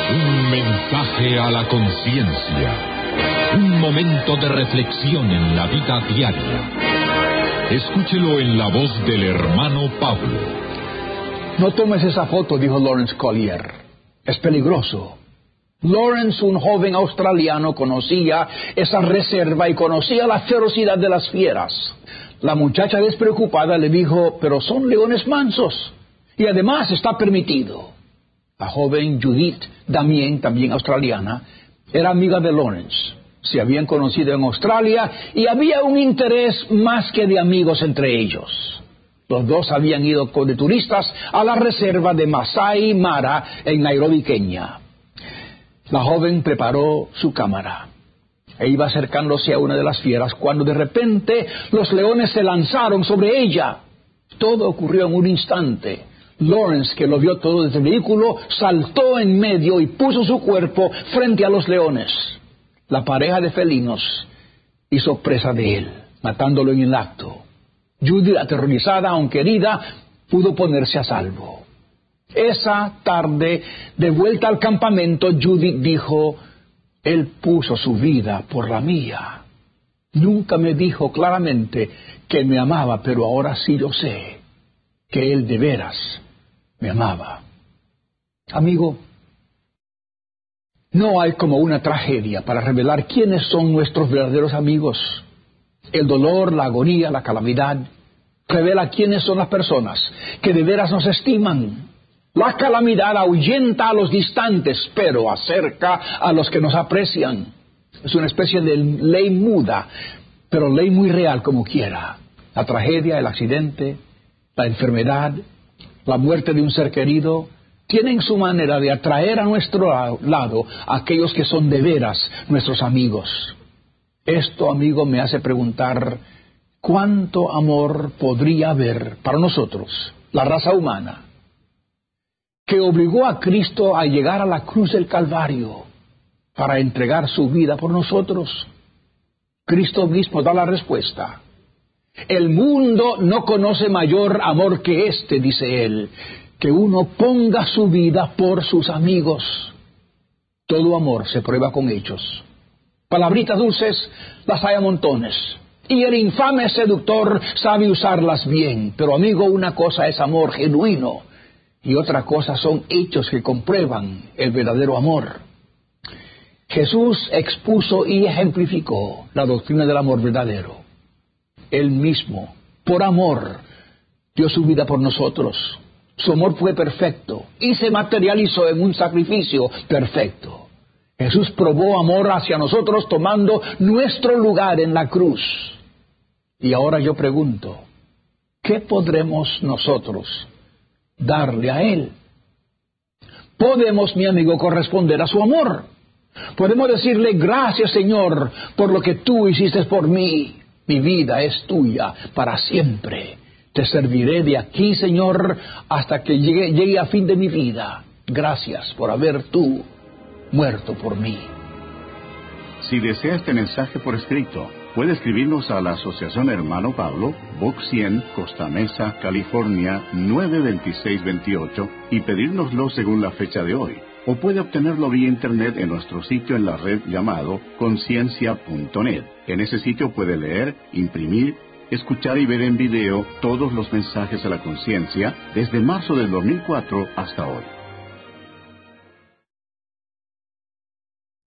Un mensaje a la conciencia. Un momento de reflexión en la vida diaria. Escúchelo en la voz del hermano Pablo. No tomes esa foto, dijo Laurence Collier. Es peligroso. Laurence, un joven australiano, conocía esa reserva y conocía la ferocidad de las fieras. La muchacha despreocupada le dijo, pero son leones mansos. Y además está permitido. La joven Judith Damien, también australiana, era amiga de Laurence. Se habían conocido en Australia y había un interés más que de amigos entre ellos. Los dos habían ido de turistas a la reserva de Masai Mara en Nairobi, Kenia. La joven preparó su cámara e iba acercándose a una de las fieras cuando de repente los leones se lanzaron sobre ella. Todo ocurrió en un instante. Laurence, que lo vio todo desde el vehículo, saltó en medio y puso su cuerpo frente a los leones. La pareja de felinos hizo presa de él, matándolo en el acto. Judy, aterrorizada aunque herida, pudo ponerse a salvo. Esa tarde, de vuelta al campamento, Judith dijo, él puso su vida por la mía. Nunca me dijo claramente que me amaba, pero ahora sí yo sé que él de veras me amaba. Amigo, no hay como una tragedia para revelar quiénes son nuestros verdaderos amigos. El dolor, la agonía, la calamidad, revela quiénes son las personas que de veras nos estiman. La calamidad ahuyenta a los distantes, pero acerca a los que nos aprecian. Es una especie de ley muda, pero ley muy real como quiera. La tragedia, el accidente, la enfermedad, la muerte de un ser querido, tienen su manera de atraer a nuestro lado a aquellos que son de veras nuestros amigos. Esto, amigo, me hace preguntar, ¿cuánto amor podría haber para nosotros, la raza humana, que obligó a Cristo a llegar a la cruz del Calvario para entregar su vida por nosotros? Cristo mismo da la respuesta. El mundo no conoce mayor amor que este, dice él, que uno ponga su vida por sus amigos. Todo amor se prueba con hechos. Palabritas dulces las hay a montones, y el infame seductor sabe usarlas bien. Pero amigo, una cosa es amor genuino, y otra cosa son hechos que comprueban el verdadero amor. Jesús expuso y ejemplificó la doctrina del amor verdadero. Él mismo, por amor, dio su vida por nosotros. Su amor fue perfecto y se materializó en un sacrificio perfecto. Jesús probó amor hacia nosotros tomando nuestro lugar en la cruz. Y ahora yo pregunto, ¿qué podremos nosotros darle a Él? Podemos, mi amigo, corresponder a su amor. Podemos decirle, gracias Señor por lo que tú hiciste por mí. Mi vida es tuya para siempre. Te serviré de aquí, Señor, hasta que llegue a fin de mi vida. Gracias por haber tú muerto por mí. Si desea este mensaje por escrito, puede escribirnos a la Asociación Hermano Pablo, Box 100, Costa Mesa, California, 92628, y pedírnoslo según la fecha de hoy. O puede obtenerlo vía internet en nuestro sitio en la red llamado conciencia.net. En ese sitio puede leer, imprimir, escuchar y ver en video todos los mensajes a la conciencia desde marzo del 2004 hasta hoy.